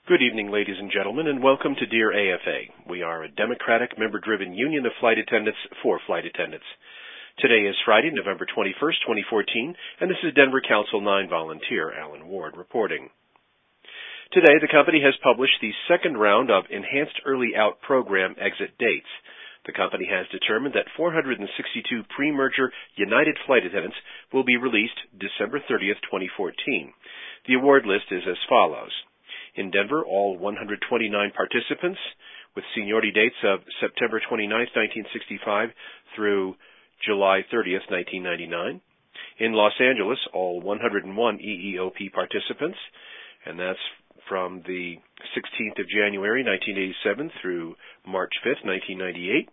Good evening, ladies and gentlemen, and welcome to Dear AFA. We are a democratic, member-driven union of flight attendants for flight attendants. Today is Friday, November 21st, 2014, and this is Denver Council 9 volunteer Alan Ward reporting. Today, the company has published the second round of Enhanced Early Out Program exit dates. The company has determined that 462 pre-merger United flight attendants will be released December 30th, 2014. The award list is as follows. In Denver, all 129 participants with seniority dates of September 29, 1965 through July 30th, 1999. In Los Angeles, all 101 EEOP participants, and that's from the 16th of January, 1987 through March 5th, 1998.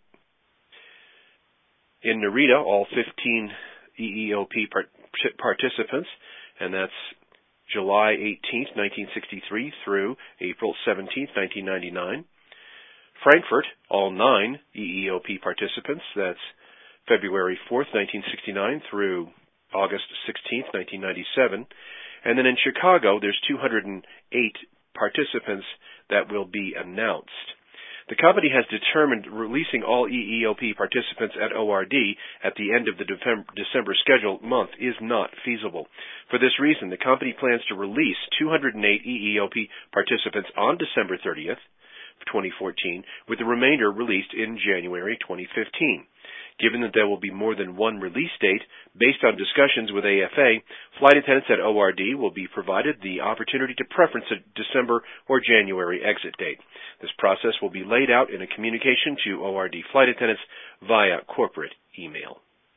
In Narita, all 15 EEOP participants, and that's July 18th, 1963 through April 17th, 1999. Frankfurt, all 9 EEOP participants. That's February 4th, 1969 through August 16th, 1997. And then in Chicago, there's 208 participants that will be announced. The company has determined releasing all EEOP participants at ORD at the end of the December scheduled month is not feasible. For this reason, the company plans to release 208 EEOP participants on December 30th, 2014, with the remainder released in January 2015. Given that there will be more than one release date, based on discussions with AFA, flight attendants at ORD will be provided the opportunity to preference a December or January exit date. This process will be laid out in a communication to ORD flight attendants via corporate email.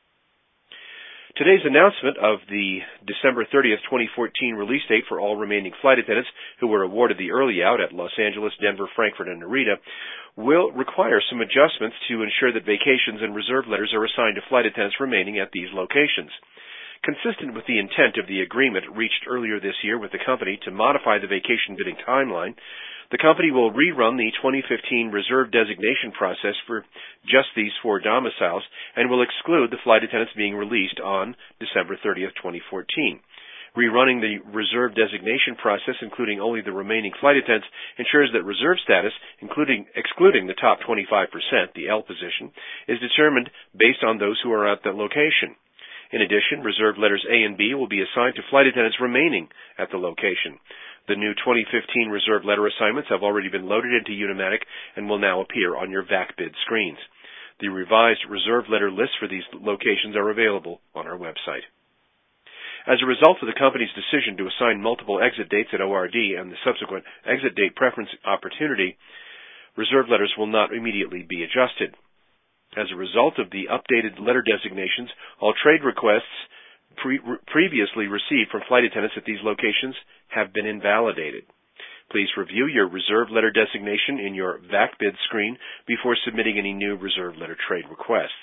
Today's announcement of the December 30th, 2014 release date for all remaining flight attendants who were awarded the early out at Los Angeles, Denver, Frankfurt, and Narita will require some adjustments to ensure that vacations and reserve letters are assigned to flight attendants remaining at these locations. Consistent with the intent of the agreement reached earlier this year with the company to modify the vacation bidding timeline, the company will rerun the 2015 reserve designation process for just these 4 domiciles and will exclude the flight attendants being released on December 30th, 2014. Rerunning the reserve designation process, including only the remaining flight attendants, ensures that reserve status, excluding the top 25%, the L position, is determined based on those who are at the location. In addition, reserve letters A and B will be assigned to flight attendants remaining at the location. The new 2015 reserve letter assignments have already been loaded into Unimatic and will now appear on your VAC bid screens. The revised reserve letter lists for these locations are available on our website. As a result of the company's decision to assign multiple exit dates at ORD and the subsequent exit date preference opportunity, reserve letters will not immediately be adjusted. As a result of the updated letter designations, all trade requests previously received from flight attendants at these locations have been invalidated. Please review your reserve letter designation in your VAC bid screen before submitting any new reserve letter trade requests.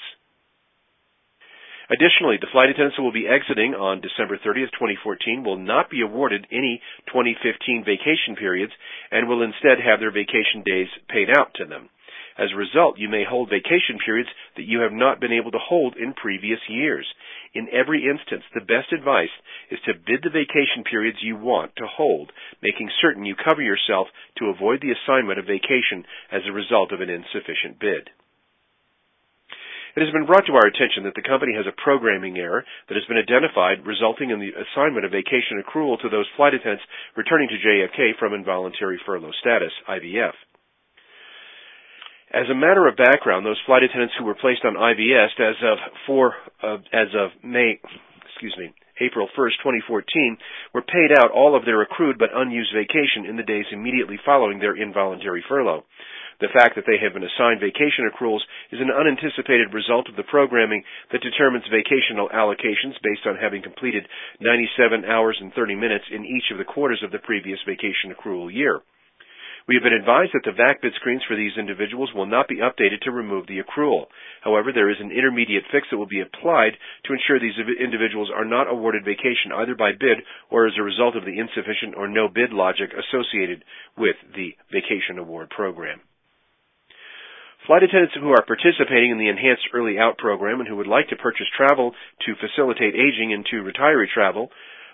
Additionally, the flight attendants who will be exiting on December 30th, 2014 will not be awarded any 2015 vacation periods and will instead have their vacation days paid out to them. As a result, you may hold vacation periods that you have not been able to hold in previous years. In every instance, the best advice is to bid the vacation periods you want to hold, making certain you cover yourself to avoid the assignment of vacation as a result of an insufficient bid. It has been brought to our attention that the company has a programming error that has been identified, resulting in the assignment of vacation accrual to those flight attendants returning to JFK from involuntary furlough status, IVF. As a matter of background, those flight attendants who were placed on IVS as of April 1st, 2014, were paid out all of their accrued but unused vacation in the days immediately following their involuntary furlough. The fact that they have been assigned vacation accruals is an unanticipated result of the programming that determines vacational allocations based on having completed 97 hours and 30 minutes in each of the quarters of the previous vacation accrual year. We have been advised that the VAC bid screens for these individuals will not be updated to remove the accrual. However, there is an intermediate fix that will be applied to ensure these individuals are not awarded vacation either by bid or as a result of the insufficient or no bid logic associated with the vacation award program. Flight attendants who are participating in the Enhanced Early Out program and who would like to purchase travel to facilitate aging into retiree travel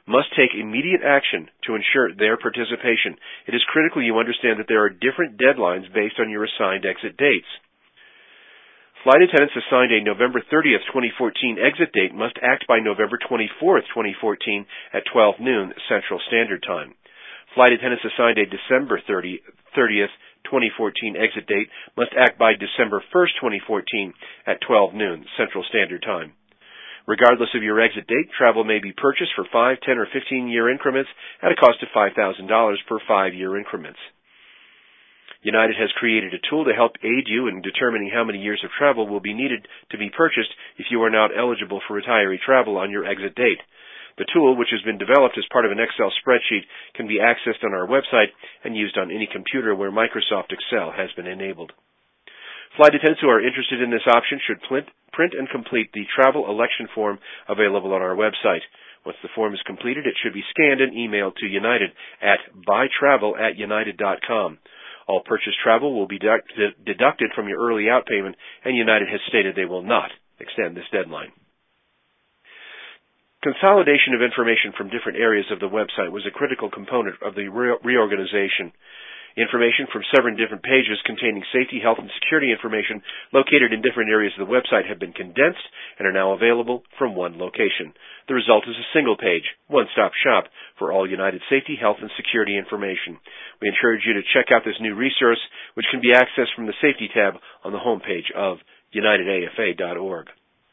must take immediate action to ensure their participation. It is critical you understand that there are different deadlines based on your assigned exit dates. Flight attendants assigned a November 30th, 2014 exit date must act by November 24th, 2014 at 12 noon Central Standard Time. Flight attendants assigned a December 30th, 2014 exit date must act by December 1st, 2014 at 12 noon Central Standard Time. Regardless of your exit date, travel may be purchased for 5, 10, or 15-year increments at a cost of $5,000 per 5-year increments. United has created a tool to help aid you in determining how many years of travel will be needed to be purchased if you are not eligible for retiree travel on your exit date. The tool, which has been developed as part of an Excel spreadsheet, can be accessed on our website and used on any computer where Microsoft Excel has been enabled. Flight attendants who are interested in this option should print and complete the travel election form available on our website. Once the form is completed, it should be scanned and emailed to United at buytravel@united.com. All purchased travel will be deducted from your early out payment, and United has stated they will not extend this deadline. Consolidation of information from different areas of the website was a critical component of the reorganization. Information from several different pages containing safety, health, and security information located in different areas of the website have been condensed and are now available from one location. The result is a single page, one-stop shop for all United safety, health, and security information. We encourage you to check out this new resource, which can be accessed from the Safety tab on the homepage of unitedafa.org.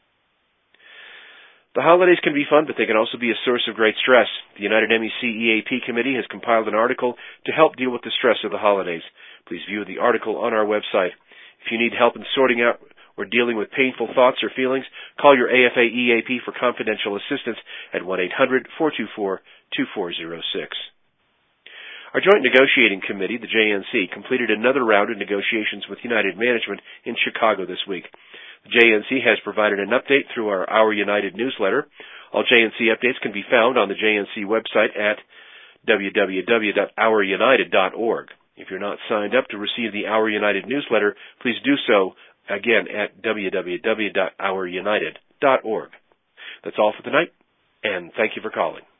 The holidays can be fun, but they can also be a source of great stress. The United MEC EAP Committee has compiled an article to help deal with the stress of the holidays. Please view the article on our website. If you need help in sorting out or dealing with painful thoughts or feelings, call your AFA EAP for confidential assistance at 1-800-424-2406. Our Joint Negotiating Committee, the JNC, completed another round of negotiations with United Management in Chicago this week. The JNC has provided an update through our United newsletter. All JNC updates can be found on the JNC website at www.ourunited.org. If you're not signed up to receive the Our United newsletter, please do so again at www.ourunited.org. That's all for tonight, and thank you for calling.